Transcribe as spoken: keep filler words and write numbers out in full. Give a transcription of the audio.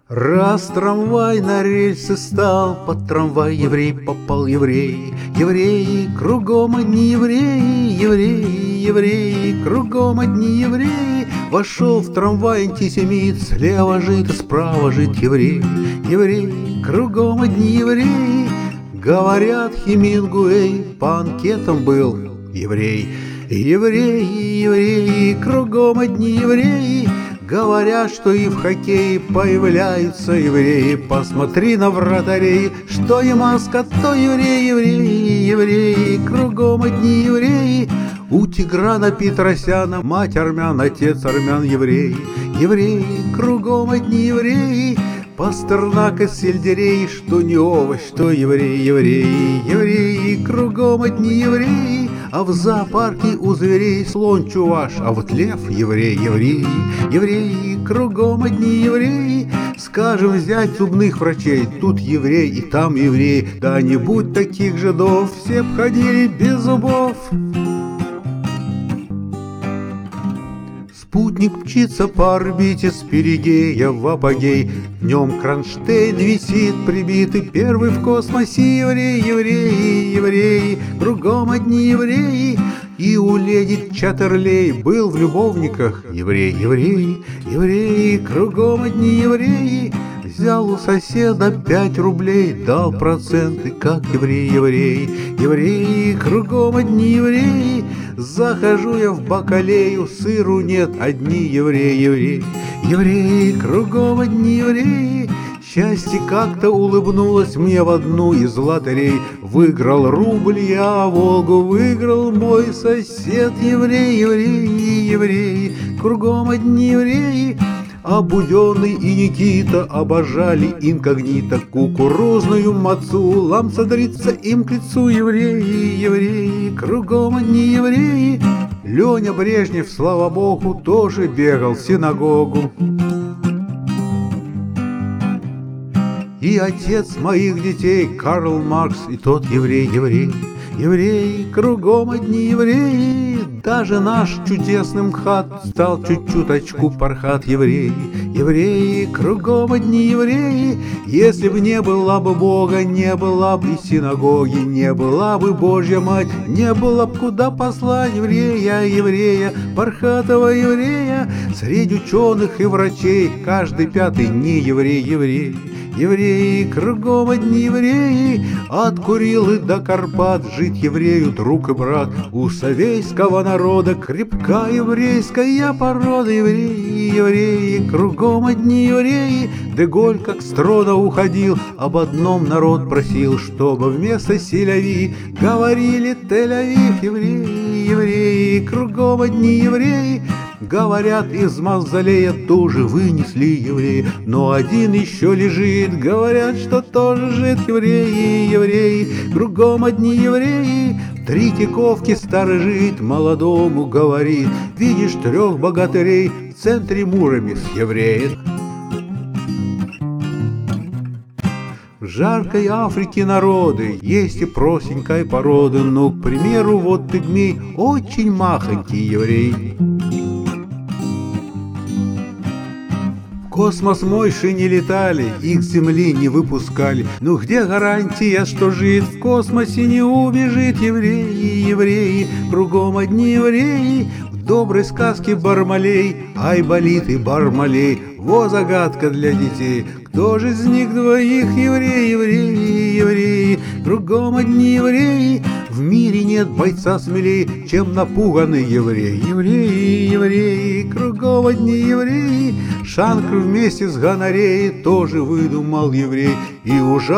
Раз трамвай на рельсы стал, под трамвай еврей попал, еврей. Евреи, кругом одни евреи, евреи, евреи, кругом одни евреи. Вошел в трамвай антисемит, слева жит и справа жит еврей. Евреи, кругом одни евреи. Говорят, Хемингуэй по анкетам был еврей. Евреи, евреи, кругом одни евреи. Говорят, что и в хоккее появляются евреи. Посмотри на вратарей, что и маска, то евреи, евреи, евреи, кругом одни евреи. У Тиграна Петросяна мать армян, отец армян, евреи. Евреи, кругом одни евреи. Пастернак из сельдерей, что не овощ, что евреи, евреи, евреи, кругом одни евреи. А в зоопарке у зверей слон чуваш, а вот лев еврей, евреи, евреи, кругом одни евреи. Скажем, взять зубных врачей, тут еврей и там еврей. Да не будь таких жидов, все б ходили без зубов. Спутник мчится по орбите с перигея в апогей. Днем Кронштейн висит прибитый, первый в космосе еврей, евреи, евреи, кругом одни евреи. И у леди Чаттерлей был в любовниках еврей, евреи, евреи, кругом одни евреи. Взял у соседа пять рублей, дал проценты, как еврей, еврей, евреи, кругом одни евреи. Захожу я в бакалею, сыру нет, одни евреи, евреи, евреи, кругом одни евреи. Счастье как-то улыбнулось мне в одну из лотерей. Выиграл рубль я, Волгу выиграл мой сосед, еврей, евреи, евреи, кругом одни евреи. А Буденный и Никита обожали инкогнито кукурузную мацу. Ламсадрица им к лицу, евреи, евреи, кругом одни евреи. Леня Брежнев, слава богу, тоже бегал в синагогу. И отец моих детей Карл Маркс, и тот еврей, еврей, евреи, кругом одни евреи. Даже наш чудесный МХАТ стал чуть-чуточку пархат, евреи, евреи, кругом одни евреи. Если бы не было бы Бога, не было бы и синагоги, не была бы Божья Мать, не было бы куда послать еврея, еврея, пархатого еврея. Среди ученых и врачей каждый пятый не еврей, еврей. Евреи, кругом одни евреи. От Курилы до Карпат жить еврею друг и брат. У совейского народа крепка еврейская порода. Евреи, евреи, кругом одни евреи. Деголь как с трона уходил, об одном народ просил, чтобы вместо Сель-Авив говорили Тель-Авив. Евреи, евреи, кругом одни евреи. Говорят, из мавзолея тоже вынесли евреи, но один еще лежит. Говорят, что тоже жид, евреи, евреи, кругом одни евреи. Третьяковке старый жид молодому говорит: видишь трех богатырей в центре Муромец, евреи. В жаркой Африке народы есть и простенькой породы. Ну, к примеру, вот пигмей, очень махонький еврей. В космос мойши не летали, их с Земли не выпускали. Ну где гарантия, что жид в космосе не убежит? Евреи, евреи, кругом одни евреи. В доброй сказке Бармалей, Айболит и Бармалей. Во загадка для детей, кто же из них двоих евреи, евреи, евреи, кругом одни евреи. В мире нет бойца смелей, чем напуганный еврей. Евреи, евреи, кругом одни евреи. Шанкр вместе с Гонореей тоже выдумал еврей. И ужасно